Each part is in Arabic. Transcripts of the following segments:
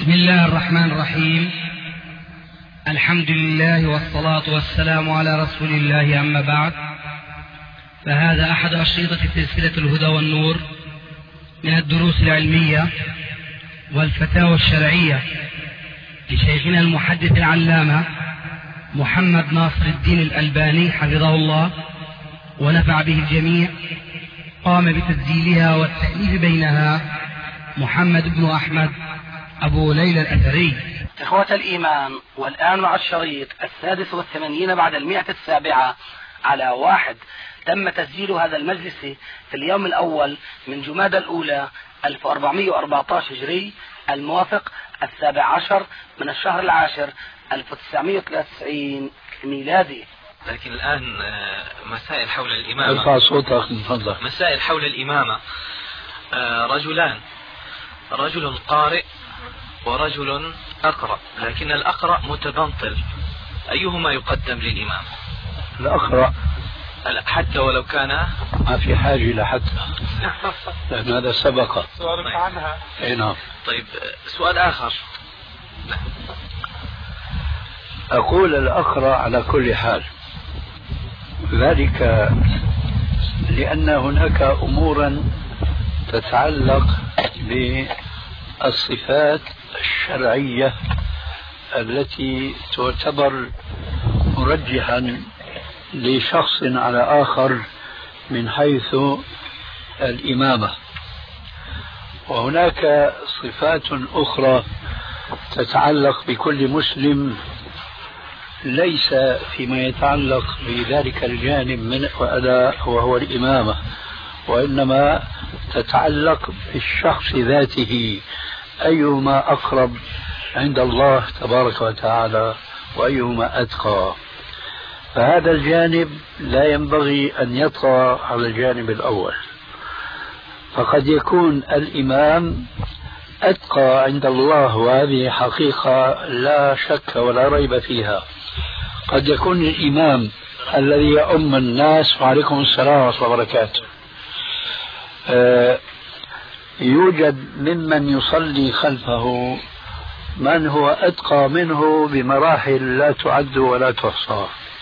بسم الله الرحمن الرحيم. الحمد لله والصلاة والسلام على رسول الله، أما بعد، فهذا أحد أشرطة سلسلة الهدى والنور من الدروس العلمية والفتاوى الشرعية لشيخنا المحدث العلامة محمد ناصر الدين الألباني حفظه الله ونفع به الجميع. قام بتسجيلها والتأليف بينها محمد بن أحمد أبو ليلى الأثري. إخوة الإيمان، والآن مع الشريط 86 بعد 107 على 1. تم تسجيل هذا المجلس في اليوم الأول من جمادى الأولى 1414 هجري، الموافق 17 من الشهر العاشر 1993 ميلادي. لكن الآن مسائل حول الإمامة. ارفع صوتك من فضلك. مسائل حول الإمامة. رجلان، رجل قارئ ورجل أقرأ، لكن الأقرأ متبنطل، أيهما يقدم للإمام؟ الأقرأ حتى ولو كان ما في حاجة لحتى لأن هذا سبق سؤالك عنها. أي نعم. طيب، سؤال آخر. أقول الأقرأ على كل حال، ذلك لأن هناك أمورا تتعلق بالصفات الشرعية التي تعتبر مرجحا لشخص على آخر من حيث الإمامة، وهناك صفات أخرى تتعلق بكل مسلم ليس فيما يتعلق بذلك الجانب من وأداء وهو الإمامة، وإنما تتعلق بالشخص ذاته، أيهما أقرب عند الله تبارك وتعالى وأيهما أتقى. فهذا الجانب لا ينبغي أن يطغى على الجانب الأول، فقد يكون الإمام أتقى عند الله، وهذه حقيقة لا شك ولا ريب فيها. قد يكون الإمام الذي يؤم الناس، وعليكم السلام ورحمة الله وبركاته، يوجد ممن يصلي خلفه من هو أتقى منه بمراحل لا تعد ولا تحصى.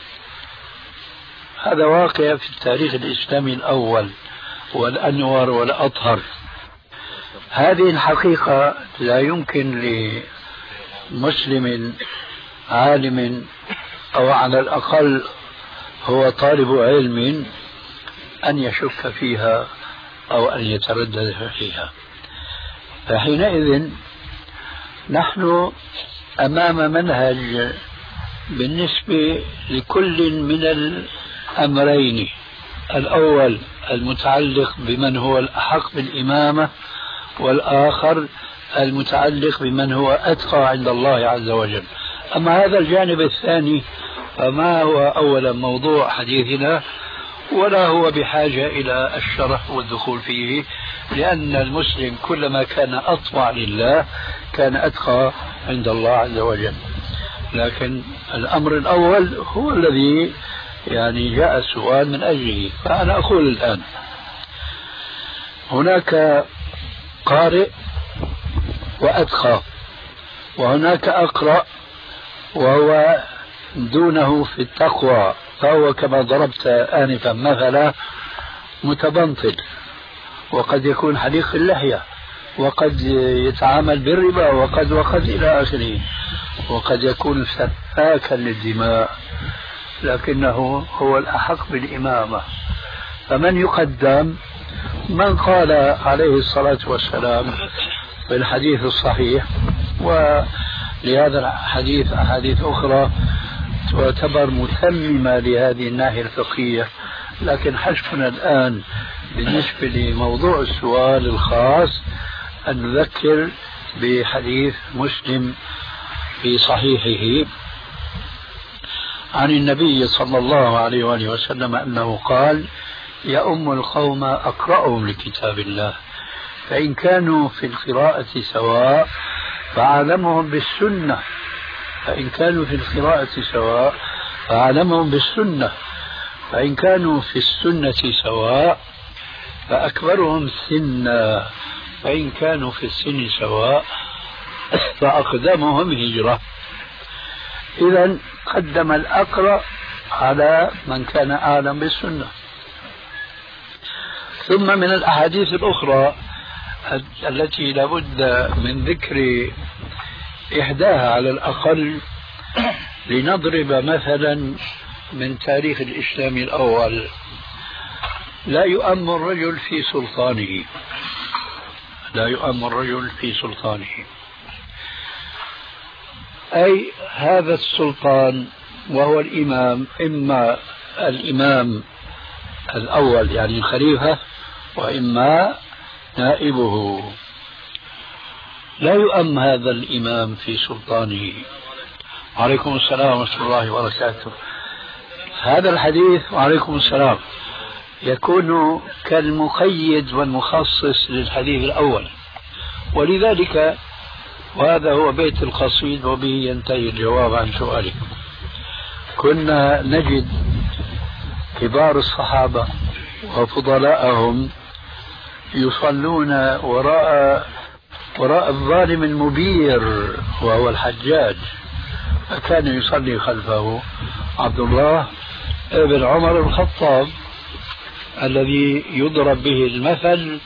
هذا واقع في التاريخ الإسلامي الأول والأنور والأطهر. هذه الحقيقة لا يمكن لمسلم عالم أو على الأقل هو طالب علم أن يشك فيها أو أن يتردد فيها. فحينئذ نحن أمام منهج بالنسبة لكل من الأمرين: الأول المتعلق بمن هو الأحق بالإمامة، والآخر المتعلق بمن هو أتقى عند الله عز وجل. أما هذا الجانب الثاني فما هو أولا موضوع حديثنا، ولا هو بحاجة إلى الشرح والدخول فيه، لأن المسلم كلما كان أطوع لله كان أتقى عند الله عز وجل. لكن الأمر الأول هو الذي جاء السؤال من أجله. فأنا أقول الآن هناك قارئ وأتقى، وهناك أقرأ وهو دونه في التقوى، فهو كما ضربت آنفا مثلا متبنطل، وقد يكون حليق اللحية، وقد يتعامل بالربا، وقد إلى آخره، وقد يكون سفاكا للدماء، لكنه هو الأحق بالإمامة. فمن يقدم؟ من قال عليه الصلاة والسلام في الحديث الصحيح، ولهذا الحديث أحاديث أخرى تعتبر متممة لهذه الناحية الفقهية، لكن حسبنا الآن بالنسبة لموضوع السؤال الخاص أن نذكر بحديث مسلم في صحيحه عن النبي صلى الله عليه وآله وسلم أنه قال: يؤم القوم أقرأهم لكتاب الله، فإن كانوا في القراءة سواء فأعلمهم بالسنة، فإن كانوا في القراءة سواء فأعلمهم بالسنة، فإن كانوا في السنة سواء فأكبرهم سنا، فإن كانوا في السن سواء فأقدمهم هجرة. إذا قدم الأقرأ على من كان أعلم بالسنة. ثم من الأحاديث الأخرى التي لابد من ذكر إحداها على الأقل لنضرب مثلا من تاريخ الإسلام الأول: لا يؤم الرجل في سلطانه، لا يؤم الرجل في سلطانه، أي هذا السلطان وهو الإمام، إما الإمام الأول يعني الخليفة وإما نائبه، لا يؤم هذا الإمام في سلطانه. وعليكم السلام ورحمة الله وبركاته. هذا الحديث وعليكم السلام يكون كالمقيد والمخصص للحديث الأول، ولذلك وهذا هو بيت القصيد وبه ينتهي الجواب عن سؤالكم. كنا نجد كبار الصحابة وفضلاءهم يصلون وراء الظالم المبير وهو الحجاج، فكان يصلي خلفه عبد الله بن عمر الخطاب الذي يضرب به المثل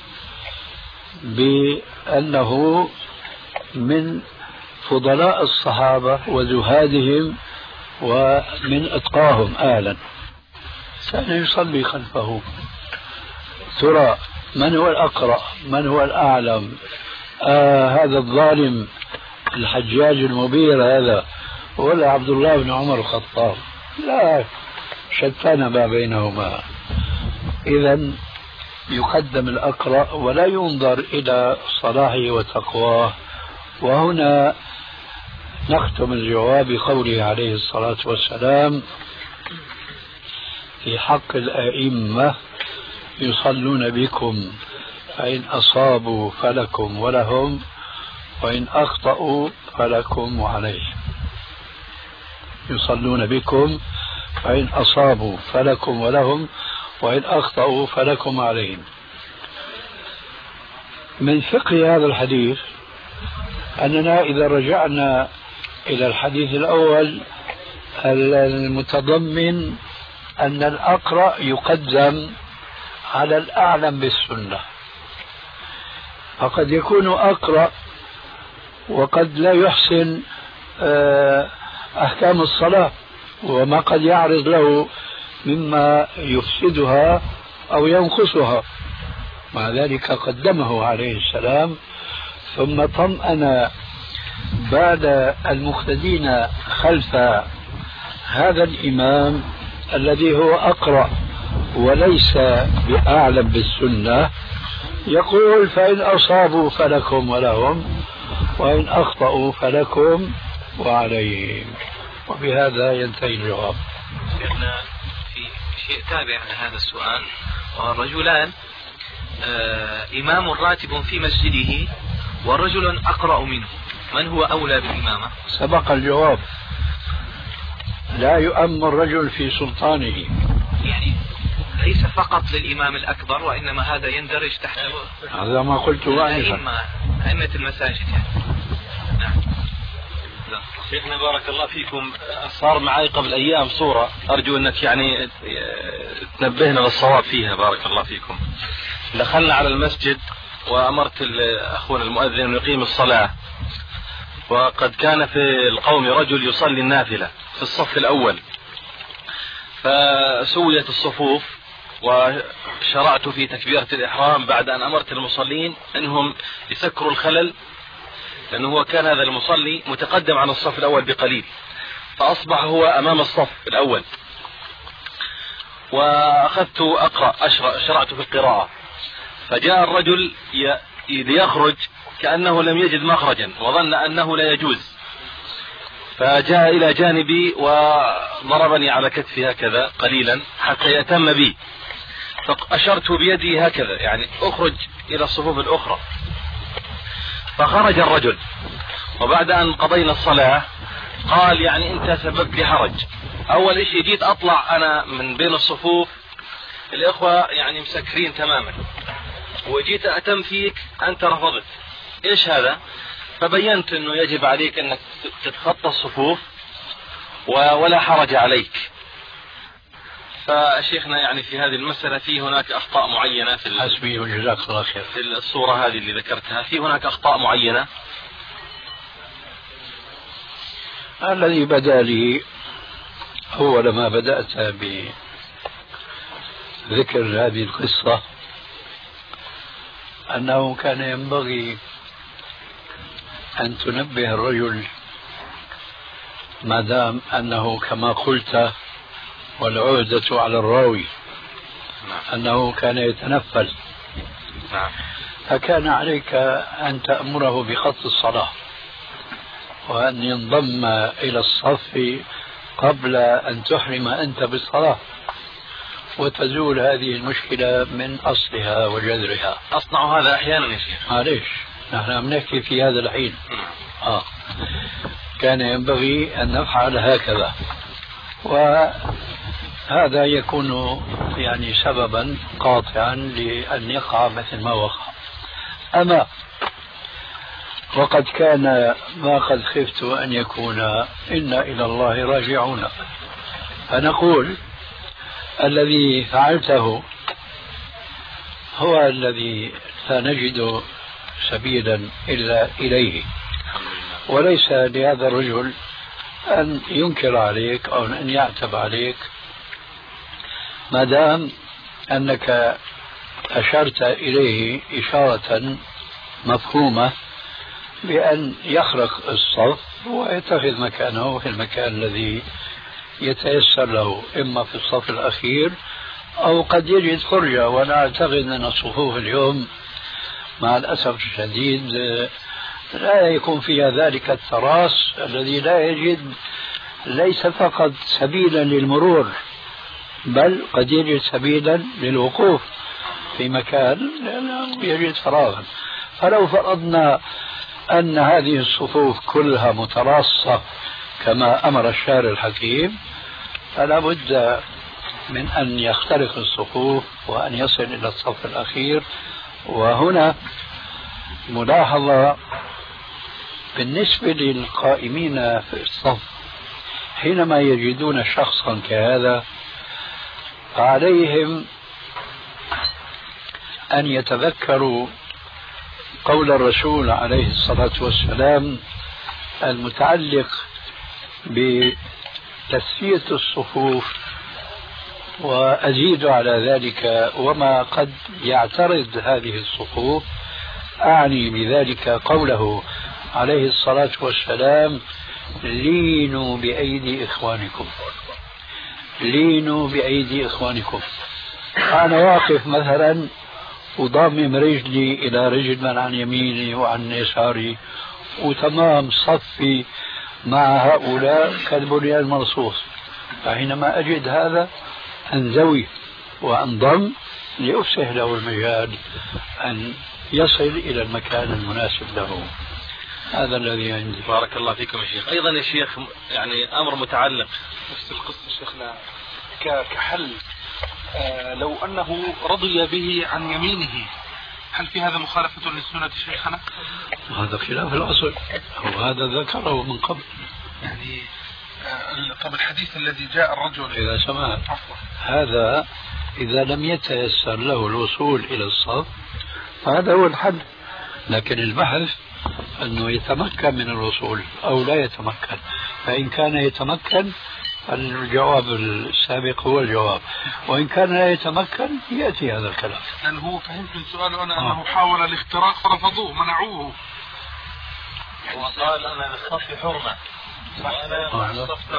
بأنه من فضلاء الصحابة وزهادهم ومن أتقاهم آلا، كان يصلي خلفه. ترى من هو الأقرأ؟ من هو الأعلم؟ هذا الظالم الحجاج المبير هذا ولا عبد الله بن عمر الخطاب؟ لا، شتان ما بينهما. إذن يقدم الأقرأ ولا ينظر إلى صلاحه وتقواه. وهنا نختم الجواب بقوله عليه الصلاة والسلام في حق الأئمة: يصلون بكم فإن أصابوا فلكم ولهم وإن أخطأوا فلكم وعليهم. يصلون بكم فإن أصابوا فلكم ولهم وإن أخطأوا فلكم عليهم. من فقه هذا الحديث أننا إذا رجعنا إلى الحديث الأول المتضمن أن الأقرأ يقدم على الأعلم بالسنة، فقد يكون أقرأ وقد لا يحسن أحكام الصلاة وما قد يعرض له مما يفسدها أو ينقصها، مع ذلك قدمه عليه السلام ثم طمأن بعد المقتدين خلف هذا الإمام الذي هو أقرأ وليس بأعلم بالسنة، يقول: فإن أصابوا فلكم ولهم وإن أخطأوا فلكم وعليهم. وبهذا ينتهي الجواب. شيخنا في شيء تابع لهذا السؤال: رجلان إمام راتب في مسجده ورجل أقرأ منه، من هو أولى بالإمامة؟ سبق الجواب: لا يؤم الرجل في سلطانه، يعني ليس فقط للإمام الأكبر وإنما هذا يندرج تحت هذا ما قلته أئمة المساجد يعني. نعم. شيخنا بارك الله فيكم، صار معي قبل أيام صورة أرجو أنك يعني تنبهنا للصواب فيها بارك الله فيكم. دخلنا على المسجد وأمرت أخونا المؤذن أن يقيم الصلاة، وقد كان في القوم رجل يصلي النافلة في الصف الأول، فسويت الصفوف وشرعت في تكبيرة الإحرام بعد أن أمرت المصلين أنهم يسكروا الخلل، لأنه هو كان هذا المصلي متقدم عن الصف الأول بقليل، فأصبح هو أمام الصف الأول، وأخذت أقرأ شرعت في القراءة، فجاء الرجل ليخرج كأنه لم يجد مخرجا وظن أنه لا يجوز، فجاء إلى جانبي وضربني على كتفي هكذا قليلا حتى يأتم بي، فأشرت بيدي هكذا يعني أخرج إلى الصفوف الأخرى، فخرج الرجل، وبعد أن قضينا الصلاة قال: يعني أنت سببت لي حرج، أول شيء جيت أطلع أنا من بين الصفوف الإخوة يعني مسكرين تماما، وجيت أتم فيك أنت رفضت، إيش هذا؟ فبينت أنه يجب عليك أنك تتخطى الصفوف ولا حرج عليك. فشيخنا يعني في هذه المسألة في هناك أخطاء معينة في حسبي وجزاك الله خير. في الصورة هذه اللي ذكرتها في هناك أخطاء معينة. الذي بدا لي أول ما بدأت بذكر هذه القصة أنه كان ينبغي أن تنبه الرجل ما دام أنه كما قلت والعهدة على الراوي أنه كان يتنفل، فكان عليك أن تأمره بخط الصلاة وأن ينضم إلى الصف قبل أن تحرم أنت بالصلاة وتزول هذه المشكلة من أصلها وجذرها. أصنع هذا أحيانا يا شيخ. معليش نحن عم نحكي في هذا الحين. كان ينبغي أن نفعل هكذا، وهذا يكون يعني سببا قاطعا لأن يقع مثل ما وقع. أما وقد كان ما قد خفت أن يكون إنا إلى الله راجعون، فنقول الذي فعلته هو الذي لا نجد سبيلا إلا إليه، وليس لهذا الرجل أن ينكر عليك أو أن يعتب عليك ما دام أنك أشرت إليه إشارة مفهومة بأن يخرق الصف ويتخذ مكانه في المكان الذي يتيسر له، إما في الصف الأخير أو قد يجد فرجة. وأنا أعتقد أن الصفوف اليوم مع الأسف الشديد لا يكون فيها ذلك التراص الذي لا يجد ليس فقط سبيلا للمرور بل قد يجد سبيلا للوقوف في مكان لأنه يجد فراغا. فلو فرضنا أن هذه الصفوف كلها متراصة كما أمر الشارع الحكيم فلا بد من أن يخترق الصفوف وأن يصل إلى الصف الأخير. وهنا ملاحظة بالنسبة للقائمين في الصف حينما يجدون شخصا كهذا فعليهم أن يتذكروا قول الرسول عليه الصلاة والسلام المتعلق بتسوية الصفوف، وأزيد على ذلك وما قد يعترض هذه الصفوف. أعني بذلك قوله عليه الصلاة والسلام لينوا بأيدي إخوانكم، لينوا بأيدي إخوانكم. أنا واقف مثلا وضامم رجلي إلى رجل من عن يميني وعن يساري وتمام صفي مع هؤلاء كالبنيان المرصوص، فحينما أجد هذا أنزوي وأنضم لأفسح له المجال أن يصل إلى المكان المناسب له. هذا الذي عندي. بارك الله فيكم يا شيخ. أيضا يا شيخ يعني أمر متعلق نفس القصة شيخنا كحل لو أنه رضي به عن يمينه، هل في هذا مخالفة للسنة شيخنا؟ هذا خلاف الأصل وهذا ذكره من قبل. يعني طب الحديث الذي جاء الرجل إذا سمعت هذا إذا لم يتيسر له الوصول إلى الصف فهذا هو الحل، لكن البحث أنه يتمكن من الوصول أو لا يتمكن. فإن كان يتمكن الجواب السابق هو الجواب، وإن كان لا يتمكن يأتي هذا الكلام. لأن هو فهمت من سؤاله أنا أنه حاول الاختراق فرفضوه منعوه. وقال أنا للصف حرمة وأنا الصف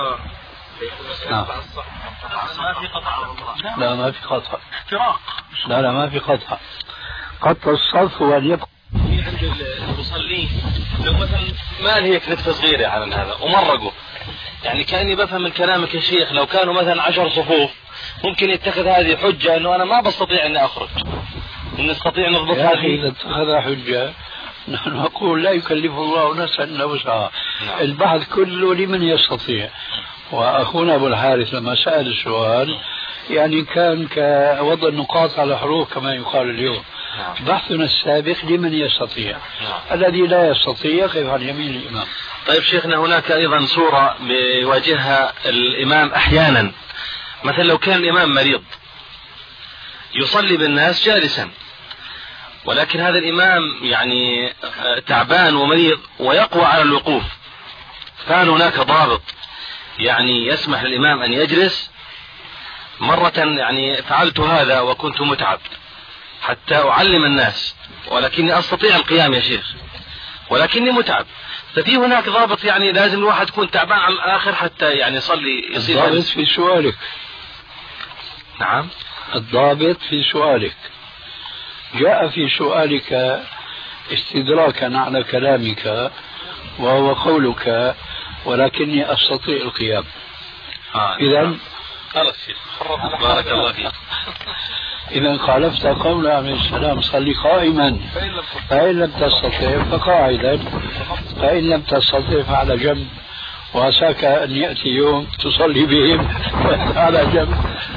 ما في قطع. لا ما في قطع. اختراق. لا ما في قطع. قطع الصف هو أن يبقى في عند المصلين لو مثلا ما هي كنتفة صغيرة على هذا ومرقوا، يعني كأني بفهم من كلامك يا شيخ لو كانوا مثلا 10 صفوف ممكن يتخذ هذه حجة أنه أنا ما بستطيع أن أخرج، إن نستطيع نضبط هذه. هذه. إذا اتخذها حجة نحن نقول لا يكلف الله نفسا إلا وسعها. البحث كله لمن يستطيع، وأخونا أبو الحارث لما سأل السؤال يعني كان كوضع النقاط على حروف كما يقال اليوم. بحثنا السابق لمن يستطيع. الذي لا يستطيع كيف عن يمين الإمام. طيب شيخنا، هناك أيضا صورة بيواجهها الإمام أحيانا، مثلا لو كان الإمام مريض يصلي بالناس جالسا، ولكن هذا الإمام يعني تعبان ومريض ويقوى على الوقوف، فهل هناك ضابط يعني يسمح للإمام أن يجلس؟ مرة يعني فعلت هذا وكنت متعب حتى أعلم الناس، ولكني أستطيع القيام يا شيخ ولكني متعب، ففي هناك ضابط يعني لازم الواحد يكون تعبان على الآخر حتى يعني يصلي يصير. الضابط في سؤالك. نعم، الضابط في سؤالك. جاء في سؤالك استدراكا على كلامك وهو قولك ولكني أستطيع القيام. إذن بارك الله فيك. إذا خالفت قول عليه السلام صلي قائما، فإن لم تستطيع فقاعدا، فإن لم تستطيع فعلى جنب، وعساك أن يأتي يوم تصلي بهم على جنب.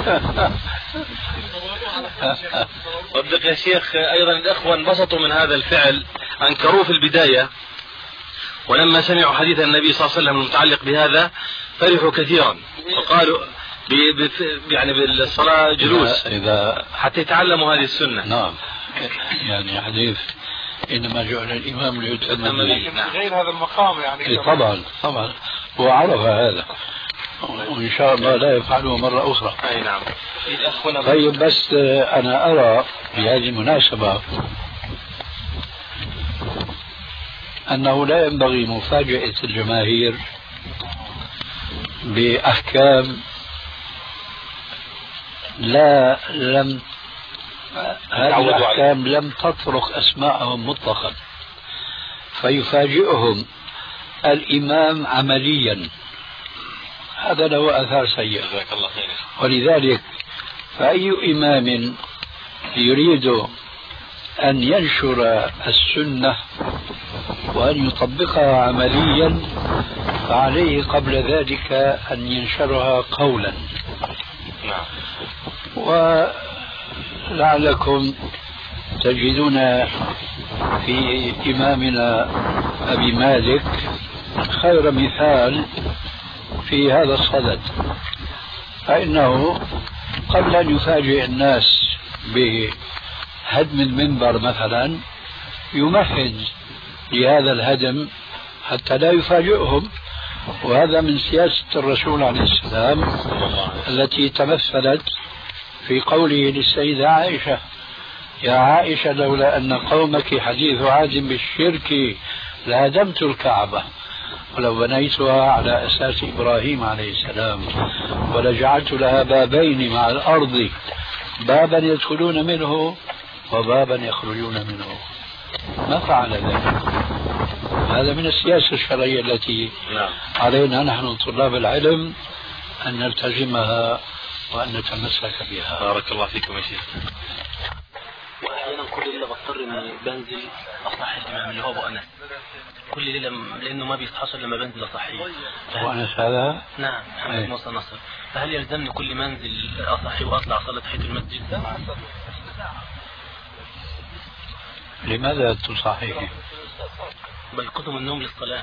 صدق يا شيخ، أيضا الأخوة انبسطوا من هذا الفعل، أنكروه في البداية، ولما سمعوا حديث النبي صلى الله عليه وسلم المتعلق بهذا فرحوا كثيرا وقالوا يعني بالصلاة جلوس إذا حتى يتعلموا هذه السنة. نعم، يعني حديث إنما جعل الإمام ليتم به. غير هذا المقام يعني. طبعا طبعا هو عرف هذا، وإن شاء الله لا يفعله مرة أخرى. أي نعم. طيب، بس أنا أرى بهذه المناسبة أنه لا ينبغي مفاجأة الجماهير بأحكام هذه الأحكام لم تطرق أسماءهم مطلقا، فيفاجئهم الإمام عمليا، هذا له آثار سيئة. ولذلك فأي إمام يريد أن ينشر السنة وأن يطبقها عمليا فعليه قبل ذلك أن ينشرها قولا. ولعلكم تجدون في إمامنا أبي مالك خير مثال في هذا الصدد، فإنه قبل أن يفاجئ الناس بهدم المنبر مثلا يمهد لهذا الهدم حتى لا يفاجئهم، وهذا من سياسة الرسول عليه السلام التي تمثلت في قوله للسيدة عائشة: يا عائشة لولا أن قومك حديث عهد بالشرك لهدمت الكعبة ولو بنيتها على أساس إبراهيم عليه السلام ولجعلت لها بابين مع الأرض، بابا يدخلون منه وبابا يخرجون منه. ما فعل ذلك. هذا من السياسة الشرعية التي علينا نحن طلاب العلم أن نلتزمها وأن نتمسك بها. بارك الله فيكم يا شيخ. وأحيانا كل ليلة بضطر إني بنزل أصحي الإمام اللي هو أبو أنس كل ليلة، لأنه ما بيحصل لما بنزل أصحيه. أبو أنس هذا؟ نعم، محمد موسى نصر. فهل يلزمني كل ما أنزل أصحي وأطلع أصلي تحية المسجد؟ لماذا تصحيه؟ بل قدم النوم للصلاة.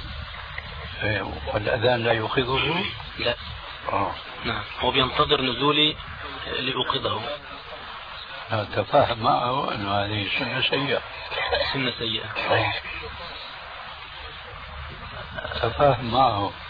والأذان لا يوقظه؟ لا. نعم، هو بينتظر نزولي لأوقظه. تفاهم معه أن هذه سنة سيئة. سنة سيئة. تفاهم معه